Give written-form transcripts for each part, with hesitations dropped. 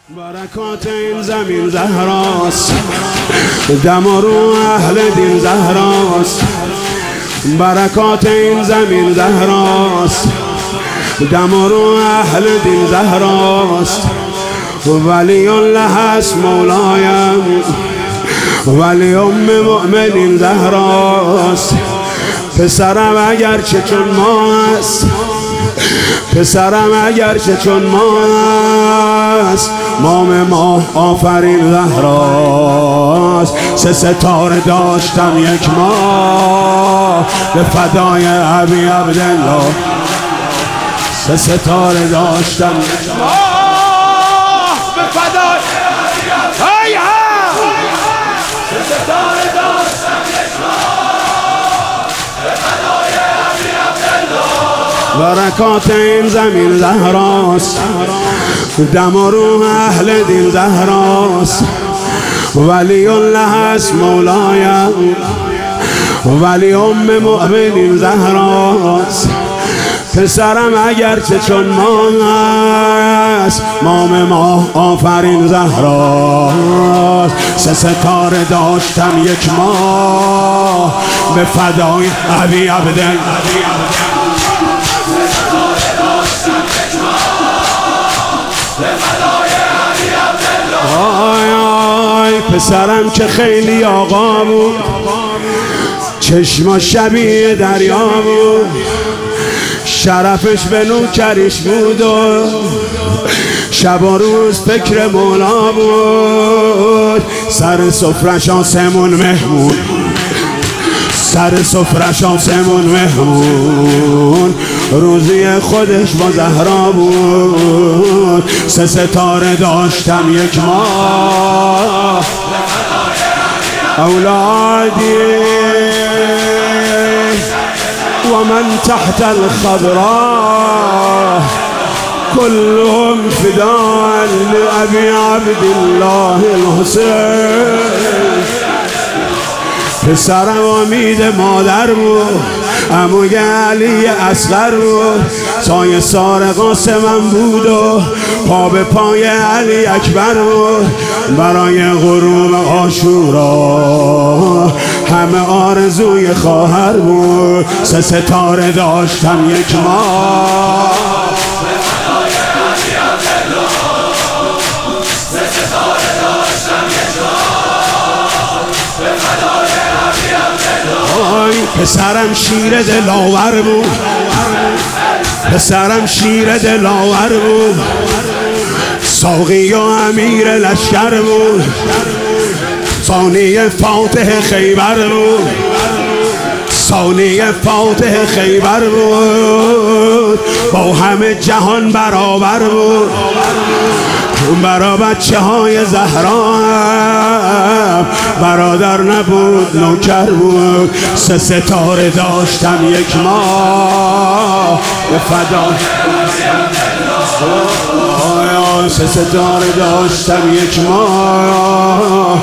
برکات این زمین زهراست، دم و رو اهل دین زهراست. برکات این زمین زهراست، دم و رو اهل دین زهراست. ولی الله است مولایم، ولی مؤمنین زهراست. پسرم اگرچه چون ما است، پسرم اگرچه چون ما است، مام ماه آفرین زهراست. سه ستاره داشتم یک ماه به فدای ابی عبدالله. سه ستاره داشتم یک ماه به فدای ابی عبدالله. سه ستاره داشتم یک ماه به فدای ابی عبدالله. برکات این زمین زهراست، دم و روح اهل دین زهراست. ولی الله است مولایم، ولی مؤمنین زهراست. پسرم اگرچه چون ما است، مام ماه آفرین زهراست. سه ستاره داشتم یک ماه به فدای ابی عبدالله. آی آی پسرم که خیلی آقا بود، چشما شبیه دریا بود، شرفش به نوکریش بود و شب و روز فکر مولا بود. سر سفرش آسمون مهمون، سر سفرش آسمون مهمون، روزی خودش با زهرا بود. سه ستاره داشتم یک ماه اولادی و من تحت الخضراء كلهم فداء لأبي عبد الله الحسين. پسرم امید مادر بود، عموی علی اصغر بود، سایه سار قاسمم بود و پا به پای علی اکبر بود. برای غروب عاشورا همه آرزوی خواهر بود. سه ستاره داشتم یک ماه پسرم شیر دلاور بود، پسرم شیر دلاور بود، ساقی و امیر لشکر بود، ثانی فاتح خیبر بود، ثانی فاتح خیبر بود. با همه جهان برابر بود، برا بچه های زهرا برادر نبود نوکر بود. سه ستاره داشتم یک ماه به فدا. سه ستاره داشتم یک ماه.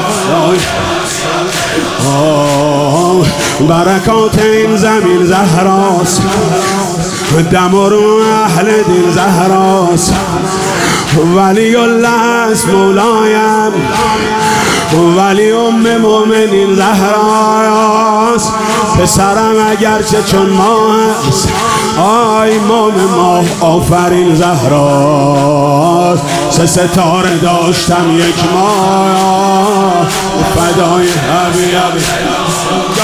برکات این زمین زهراست، دم و رو اهل دین زهراست. ولی الله است مولایم، ولی مؤمنین زهراست. پسرم اگرچه چون ما است، آی مام ماه آفرین زهراست. سه ستاره داشتم یک ماه فدای ابی عبدالله.